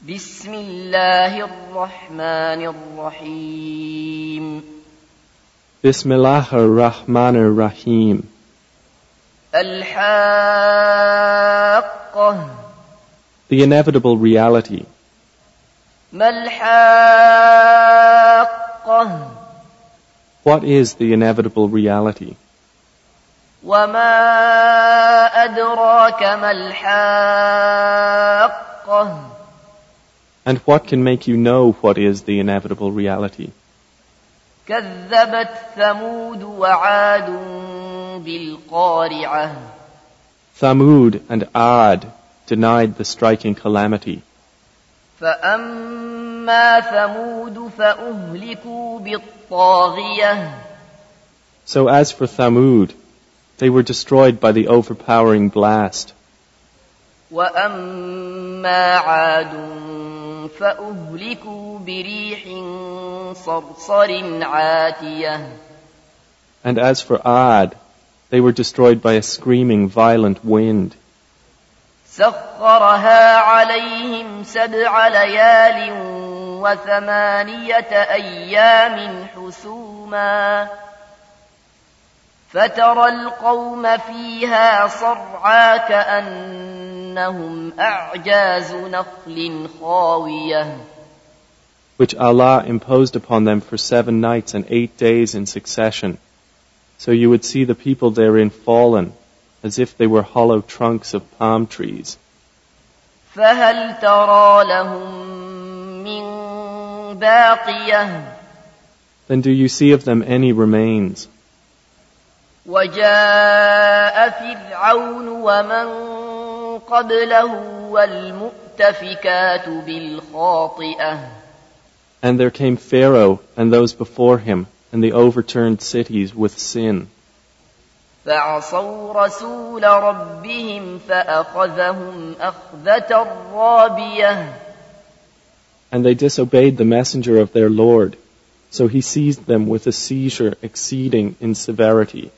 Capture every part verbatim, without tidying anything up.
بسم الله الرحمن الرحيم بسم الله الرحمن الرحيم الحاقة The inevitable reality. ما الحاقة What is the inevitable reality? وما أدراك ما الحاقة And what can make you know what is the inevitable reality? كذبت ثمود وعاد بالقارعة Thamud and Ad denied the striking calamity. فأما ثمود فأهلكوا بالطاغية So as for Thamud, they were destroyed by the overpowering blast. وأما عاد فأهلكوا بريح صرصر عاتية And as for Ad, they were destroyed by a screaming, violent wind. سخرها عليهم سبع ليال وثمانية أيام حسوما فترى القوم فيها صرعى كأنهم أعجاز نخل خاوية which Allah imposed upon them for seven nights and eight days in succession. So you would see the people therein fallen, as if they were hollow trunks of palm trees. فهل ترى لهم من باقية Then do you see of them any remains? وجاء فرعون ومن قبله والمؤتفكات بالخاطئة And there came Pharaoh and those before him, and the overturned cities with sin. فعصوا رسول ربهم فأخذهم أخذة رابية And they disobeyed the messenger of their Lord, so he seized them with a seizure exceeding in severity.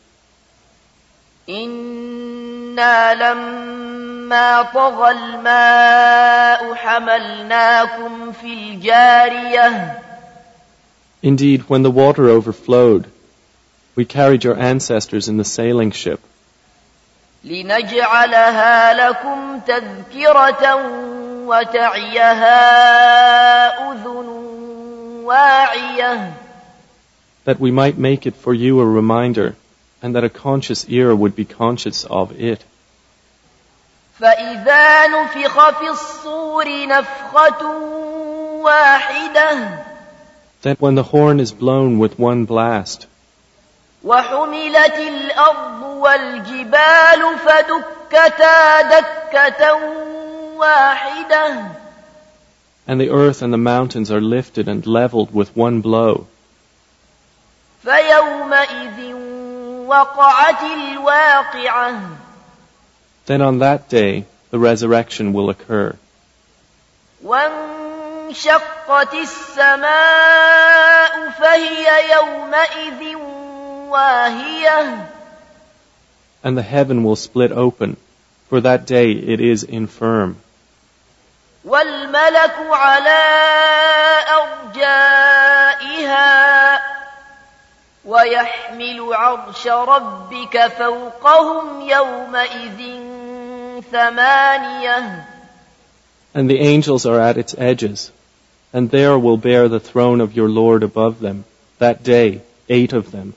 إنا لما طغى الماء حملناكم في الجارية Indeed, when the water overflowed, we carried your ancestors in the sailing ship, لنجعلها لكم تذكرة وتعيها أذن واعية that we might make it for you a reminder, and that a conscious ear would be conscious of it. فإذا نفخ في الصور نفخة واحدة That when the horn is blown with one blast, وحملت الأرض والجبال فدكتا دكة واحدة and the earth and the mountains are lifted and leveled with one blow, فيومئذ وقعت الواقعة then on that day the resurrection will occur. وانشقت السماء فهي يومئذ واهية And the heaven will split open, for that day it is infirm. والملك على أرجائها ويحمل عرش ربك فوقهم يومئذ ثمانية And the angels are at its edges, and there will bear the throne of your Lord above them, that day, eight of them.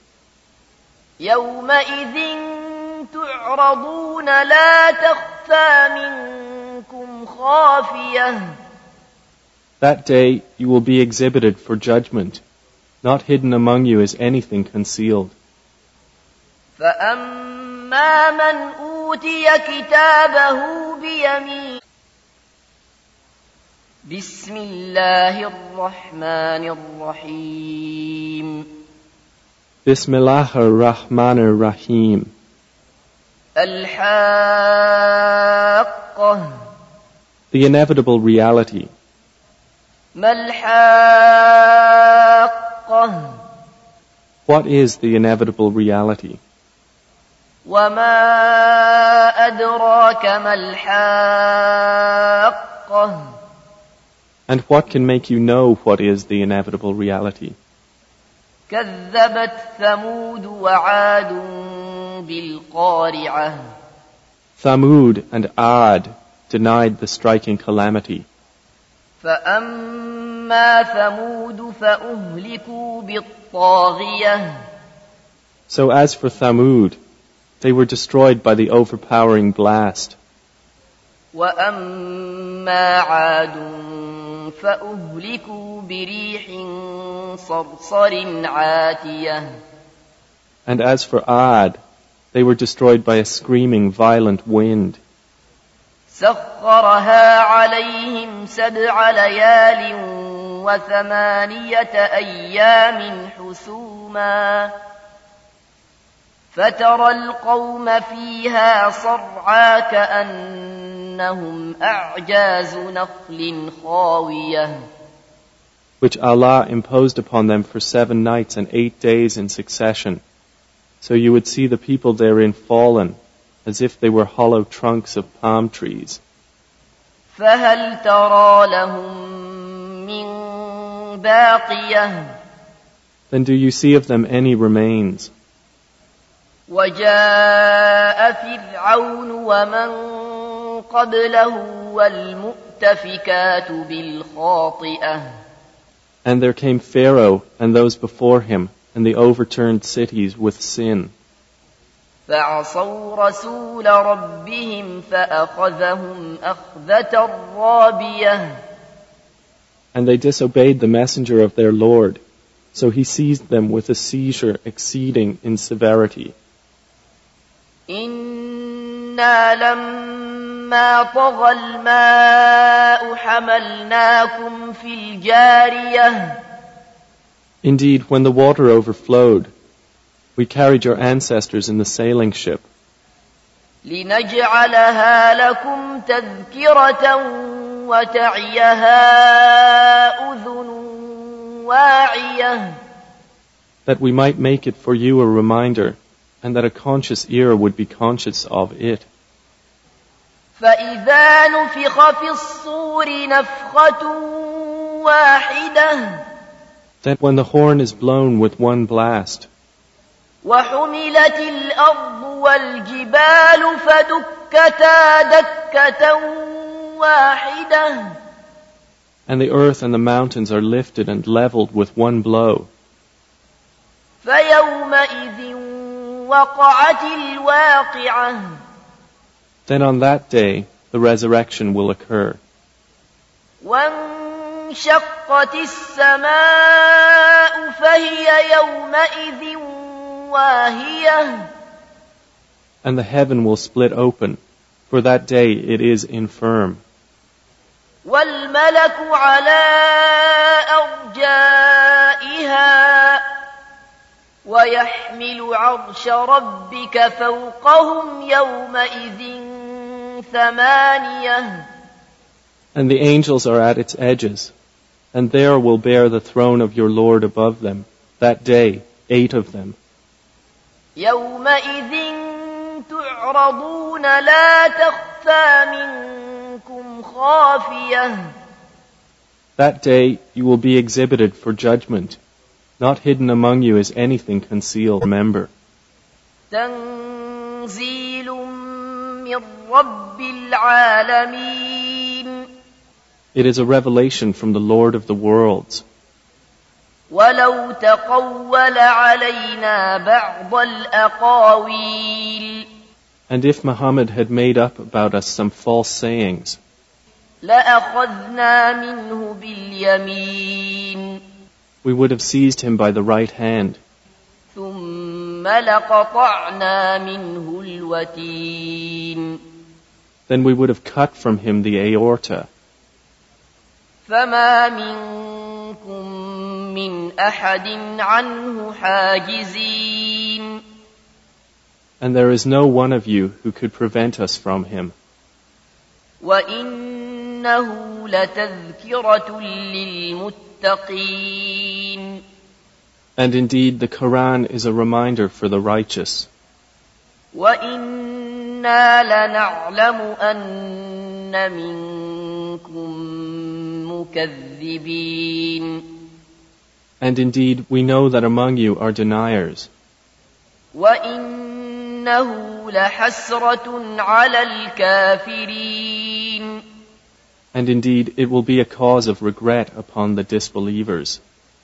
يومئذ تعرضون لا تخفى منكم خافية That day you will be exhibited for judgment. Not hidden among you is anything concealed. فأما من أوتي كتابه بيمين بسم الله الرحمن الرحيم بسم الله الرحمن الرحيم الحاقة The inevitable reality. ما الحاقة What is the inevitable reality? وما أدراك ما الحاقة And what can make you know what is the inevitable reality? كذبت ثمود وعاد بالقارعة. Thamud and Ad denied the striking calamity. فأما ثمود فأهلكوا بالطاغية. So as for Thamud, they were destroyed by the overpowering blast. وأما عاد فأهلكوا بريح صرصر عاتية. And as for Ad, they were destroyed by a screaming, violent wind. سخرها عليهم سبع ليال وثمانية أيام حسوما فترى القوم فيها صرعى كأنهم أعجاز نخل خاوية. Which Allah imposed upon them for seven nights and eight days in succession. So you would see the people therein fallen, as if they were hollow trunks of palm trees. فهل ترى لهم من باقية. Then do you see of them any remains? وجاء فرعون ومن قبله والمؤتفكات بالخاطئة. And there came Pharaoh and those before him, and the overturned cities with sin. فعصوا رسول ربهم فأخذهم أخذة رابية. And they disobeyed the messenger of their Lord, so he seized them with a seizure exceeding in severity. إنا لما طغى الماء حملناكم في الجارية. Indeed, when the water overflowed, we carried your ancestors in the sailing ship. لنجعلها لكم تذكرة وتعيها أذن واعية. That we might make it for you a reminder, and that a conscious ear would be conscious of it. فإذا نفخ في الصور نفخة واحدة. That when the horn is blown with one blast, وحملت الأرض والجبال فدكتا دكة واحدة. and the earth and the mountains are lifted and leveled with one blow. فيومئذ وقعت الواقعة. Then on that day the resurrection will occur. وانشقت السماء فهي يومئذ واهية. And the heaven will split open. For that day it is infirm. والملك على أرجائها ويحمل عرش ربك فوقهم يومئذ ثمانية. And the angels are at its edges, and there will bear the throne of your Lord above them. That day, eight of them. يومئذ تعرضون لا تخفى منكم خافية. That day you will be exhibited for judgment. Not hidden among you is anything concealed. Remember. تنزيل من رب العالمين. It is a revelation from the Lord of the worlds. ولو تقول علينا بعض الأقاويل. And if Muhammad had made up about us some false sayings, لأخذنا منه باليمين. we would have seized him by the right hand. ثم لقطعنا منه الوتين. Then we would have cut from him the aorta. فما منكم من أحد عنه حاجزين. And there is no one of you who could prevent us from him. وإنه لتذكرة للمتقين. And indeed the Quran is a reminder for the righteous. وإنا لنعلم أن منكم المكذبين. And indeed, we know that among you are deniers. وَإِنَّهُ لَحَسْرَةٌ عَلَى الْكَافِرِينَ. And indeed, it will be a cause of regret upon the disbelievers.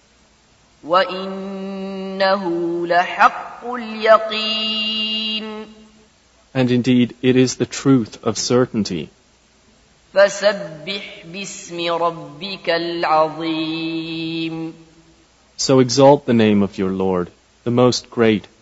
وَإِنَّهُ لَحَقُّ الْيَقِينِ. And indeed, it is the truth of certainty. فَسَبِّحْ بِاسْمِ رَبِّكَ الْعَظِيمِ. So exalt the name of your Lord, the most great.